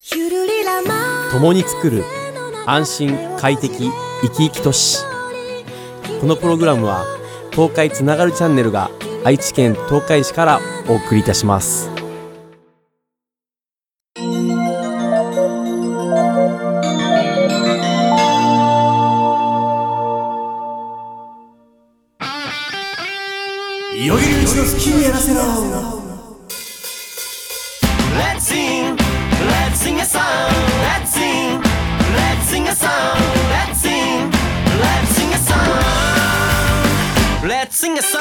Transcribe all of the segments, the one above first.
共に作る安心快適生き生き都市。このプログラムは東海つながるチャンネルが愛知県東海市からお送りいたします。よぎりうちの好きにやらせろ。 Let's sing, let's sing a song. Let's sing, let's sing a song. Let's sing, let's sing a song. Let's sing a song.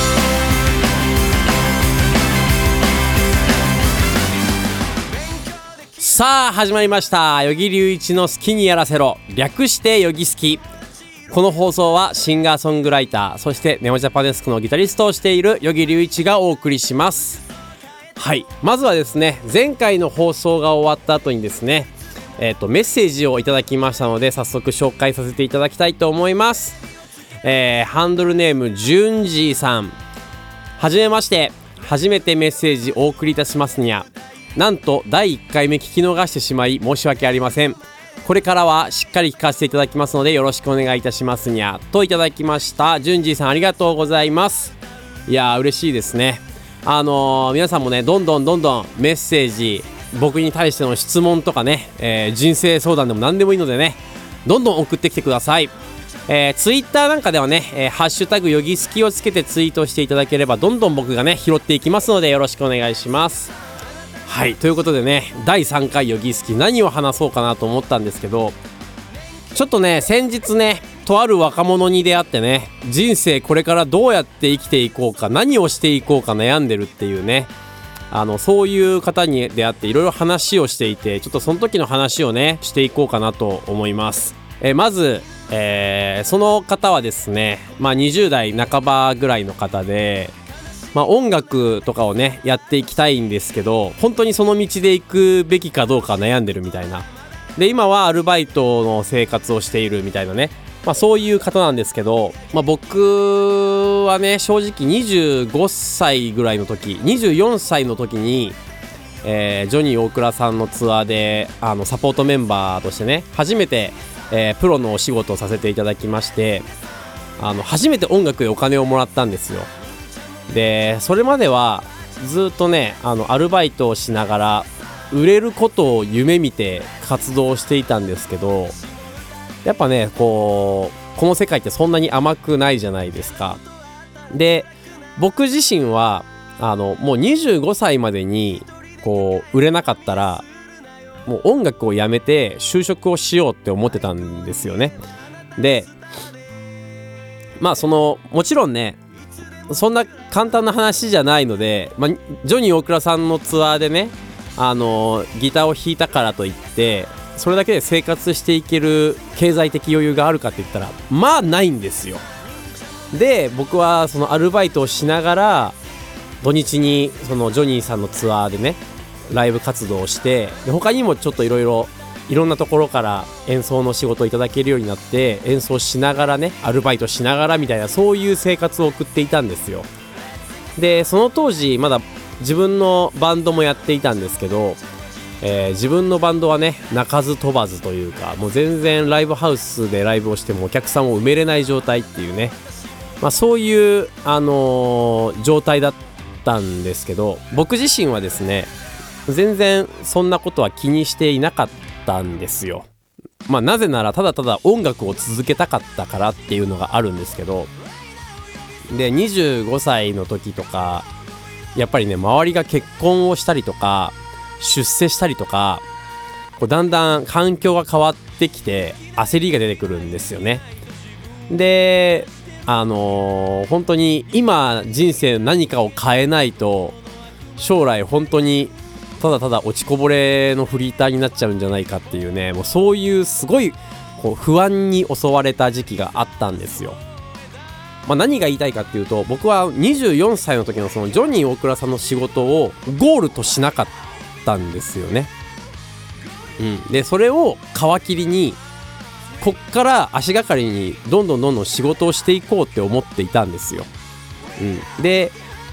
さあ始まりました。よぎりういちの好きにやらせろ、略してよぎすき。この放送はシンガーソングライター、そしてネオジャパネスクのギタリストをしているよぎりういちがお送りします。はい、まずはですね、前回の放送が終わった後にですね、メッセージをいただきましたので、早速紹介させていただきたいと思います。ハンドルネームじゅんじーさん、はじめまして。初めてメッセージお送りいたしますにゃ。なんと第1回目聞き逃してしまい申し訳ありません。これからはしっかり聞かせていただきますのでよろしくお願いいたしますにゃといただきました。じゅんじーさん、ありがとうございます。いやー嬉しいですね。皆さんもね、どんどんメッセージ、僕に対しての質問とかね、人生相談でも何でもいいのでね、どんどん送ってきてください。ツイッターなんかではね、ハッシュタグよぎすきをつけてツイートしていただければどんどん僕がね拾っていきますのでよろしくお願いします。はい、ということでね、第3回よぎすき、何を話そうかなと思ったんですけど、ちょっとね、先日ね、とある若者に出会ってね、人生これからどうやって生きていこうか、何をしていこうか悩んでるっていうね、そういう方に出会っていろいろ話をしていて、ちょっとその時の話をねしていこうかなと思います。まず、その方はですね、20代半ばぐらいの方で、音楽とかをねやっていきたいんですけど、本当にその道で行くべきかどうか悩んでるみたいな。で、今はアルバイトの生活をしているみたいなね、そういう方なんですけど、僕はね、正直25歳ぐらいの時、24歳の時に、ジョニー大倉さんのツアーでサポートメンバーとしてね、初めて、プロのお仕事をさせていただきまして、初めて音楽でお金をもらったんですよ。で、それまではずっとね、アルバイトをしながら売れることを夢見て活動していたんですけど、やっぱね、この世界ってそんなに甘くないじゃないですか。で、僕自身はもう25歳までに売れなかったらもう音楽をやめて就職をしようって思ってたんですよね。で、もちろんね、そんな簡単な話じゃないので、ジョニー大倉さんのツアーでね、ギターを弾いたからといってそれだけで生活していける経済的余裕があるかって言ったらないんですよ。で、僕はそのアルバイトをしながら土日にそのジョニーさんのツアーでねライブ活動をして、で他にもちょっといろんなところから演奏の仕事をいただけるようになって、演奏しながらね、アルバイトしながらみたいな、そういう生活を送っていたんですよ。で、その当時まだ自分のバンドもやっていたんですけど、自分のバンドはね鳴かず飛ばずというか、もう全然ライブハウスでライブをしてもお客さんを埋めれない状態っていうね、そういう、状態だったんですけど、僕自身はですね全然そんなことは気にしていなかったんですよ。なぜならただただ音楽を続けたかったからっていうのがあるんですけど、で25歳の時とかやっぱりね、周りが結婚をしたりとか出世したりとか、だんだん環境が変わってきて焦りが出てくるんですよね。で、本当に今人生何かを変えないと将来本当にただただ落ちこぼれのフリーターになっちゃうんじゃないかっていうね、もうそういうすごい不安に襲われた時期があったんですよ。何が言いたいかっていうと、僕は24歳の時のそのジョニー大倉さんの仕事をゴールとしなかったんですよね。で、それを皮切りにこっから足がかりにどんどん仕事をしていこうって思っていたんですよ。で、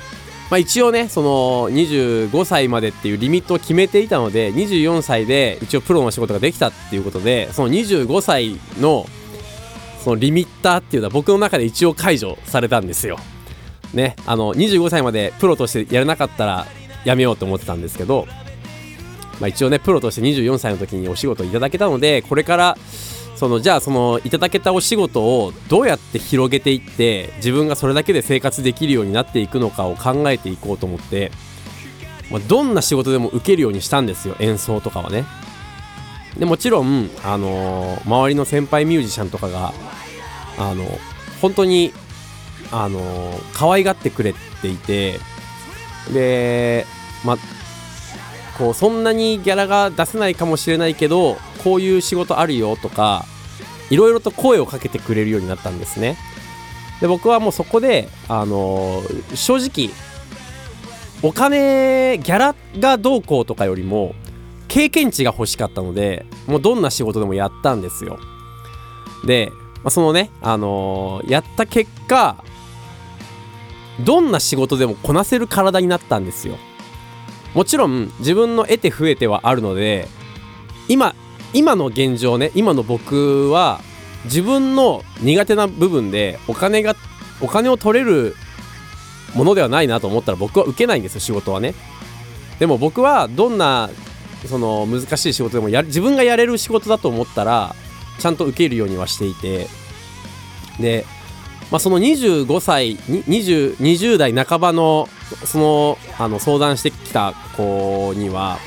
一応ねその25歳までっていうリミットを決めていたので、24歳で一応プロの仕事ができたっていうことで、その25歳のそのリミッターっていうのは僕の中で一応解除されたんですよね。25歳までプロとしてやれなかったらやめようと思ってたんですけど、一応ねプロとして24歳の時にお仕事をいただけたので、これからじゃあそのいただけたお仕事をどうやって広げていって自分がそれだけで生活できるようになっていくのかを考えていこうと思って、どんな仕事でも受けるようにしたんですよ、演奏とかはね。でもちろん周りの先輩ミュージシャンとかが本当に可愛がってくれていて、でこうそんなにギャラが出せないかもしれないけどこういう仕事あるよとかいろいろと声をかけてくれるようになったんですね。で僕はもうそこで正直お金ギャラがどうこうとかよりも経験値が欲しかったので、もうどんな仕事でもやったんですよ。でそのねやった結果どんな仕事でもこなせる体になったんですよ。もちろん自分の得て増えてはあるので、今の現状ね、今の僕は自分の苦手な部分でお金を取れるものではないなと思ったら僕は受けないんですよ、仕事はね。でも僕はどんなその難しい仕事でも自分がやれる仕事だと思ったらちゃんと受けるようにはしていて、でその25歳20代半ばの相談してきた子には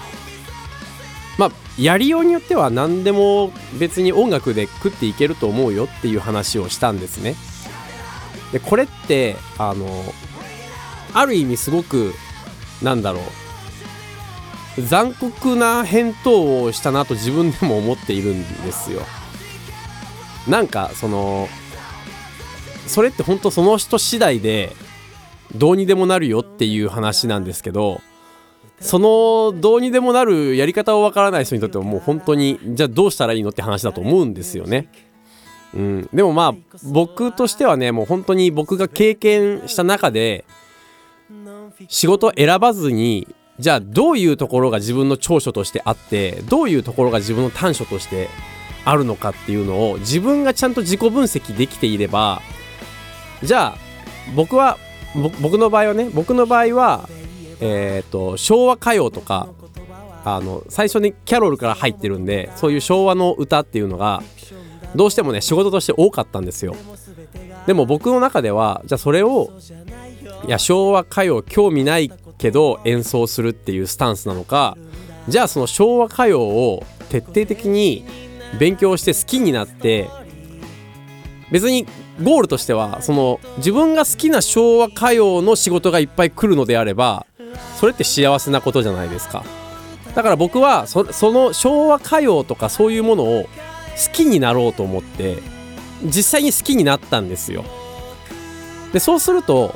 やりようによっては何でも別に音楽で食っていけると思うよっていう話をしたんですね。でこれってある意味すごく残酷な返答をしたなと自分でも思っているんですよ。それって本当その人次第でどうにでもなるよっていう話なんですけど、そのどうにでもなるやり方をわからない人にとってはもう本当にじゃあどうしたらいいのって話だと思うんですよね。でも僕としてはね、もう本当に僕が経験した中で仕事を選ばずに、じゃあどういうところが自分の長所としてあってどういうところが自分の短所としてあるのかっていうのを自分がちゃんと自己分析できていれば、じゃあ僕の場合は昭和歌謡とか最初にキャロルから入ってるんで、そういう昭和の歌っていうのがどうしてもね仕事として多かったんですよ。でも僕の中ではじゃあそれを昭和歌謡興味ないけど演奏するっていうスタンスなのか、じゃあその昭和歌謡を徹底的に勉強して好きになって、別にゴールとしては自分が好きな昭和歌謡の仕事がいっぱい来るのであればそれって幸せなことじゃないですか。だから僕はその昭和歌謡とかそういうものを好きになろうと思って実際に好きになったんですよ。でそうすると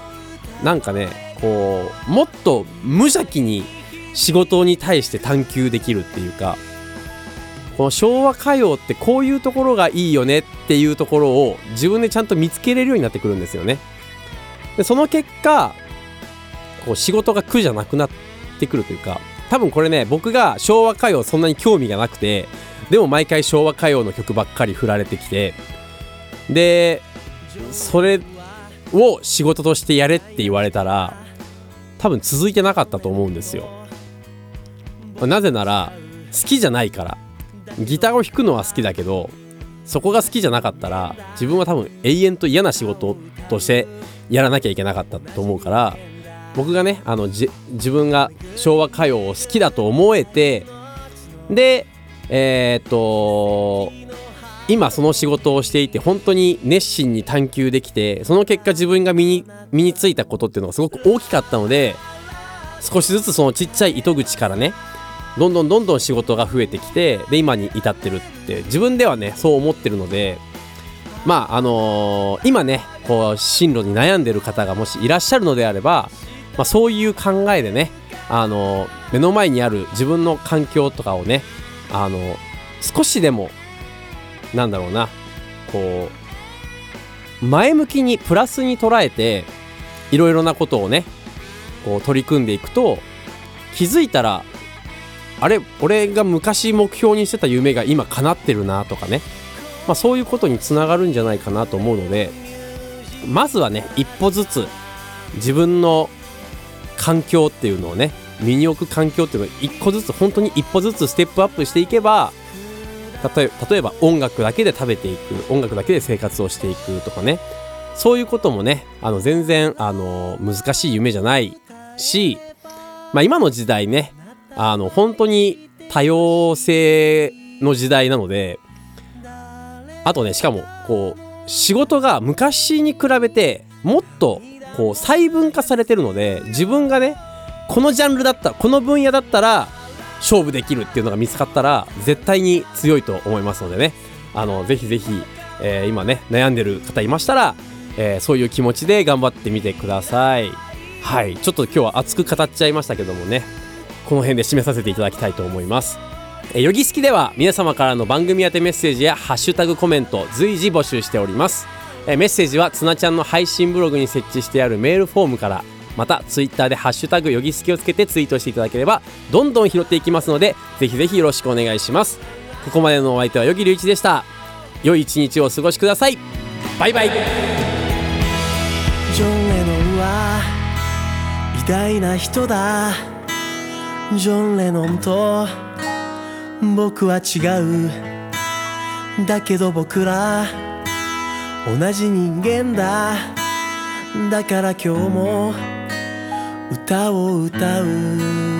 もっと無邪気に仕事に対して探求できるっていうか、この昭和歌謡ってこういうところがいいよねっていうところを自分でちゃんと見つけれるようになってくるんですよね。でその結果仕事が苦じゃなくなってくるというか、多分これね僕が昭和歌謡そんなに興味がなくて、でも毎回昭和歌謡の曲ばっかり振られてきて、でそれを仕事としてやれって言われたら多分続いてなかったと思うんですよ。なぜなら好きじゃないから。ギターを弾くのは好きだけどそこが好きじゃなかったら自分は多分永遠と嫌な仕事としてやらなきゃいけなかったと思うから、僕がね自分が昭和歌謡を好きだと思えて、で今その仕事をしていて本当に熱心に探求できて、その結果自分が身についたことっていうのがすごく大きかったので、少しずつそのちっちゃい糸口からねどんどん仕事が増えてきて、で今に至ってるって自分ではねそう思ってるので、今ね進路に悩んでる方がもしいらっしゃるのであれば、そういう考えでね目の前にある自分の環境とかをね少しでも前向きにプラスに捉えていろいろなことをねこう取り組んでいくと、気づいたらあれ俺が昔目標にしてた夢が今叶ってるなとかね、そういうことにつながるんじゃないかなと思うので、まずはね一歩ずつ自分の環境っていうのをね、身に置く環境っていうのを一個ずつ、本当に一歩ずつステップアップしていけば、例えば音楽だけで食べていく、音楽だけで生活をしていくとかね、そういうこともね全然難しい夢じゃないし、今の時代ね本当に多様性の時代なので、あとねしかもこう仕事が昔に比べてもっとこう細分化されてるので、自分がねこのジャンルだったら、この分野だったら勝負できるっていうのが見つかったら絶対に強いと思いますのでね、ぜひぜひ、今ね悩んでる方いましたら、そういう気持ちで頑張ってみてください。はい、ちょっと今日は熱く語っちゃいましたけどもね、この辺で締めさせていただきたいと思います。よぎすきでは皆様からの番組宛てメッセージやハッシュタグコメント随時募集しております。メッセージはつなちゃんの配信ブログに設置してあるメールフォームから、またツイッターでハッシュタグよぎすきをつけてツイートしていただければどんどん拾っていきますので、ぜひぜひよろしくお願いします。ここまでのお相手はよぎりゅういちでした。良い一日をお過ごしください。バイバイ。 ジョン・レノンは偉大な人だ。ジョン・レノンと僕は違う。だけど僕ら同じ人間だ。だから今日も歌を歌う。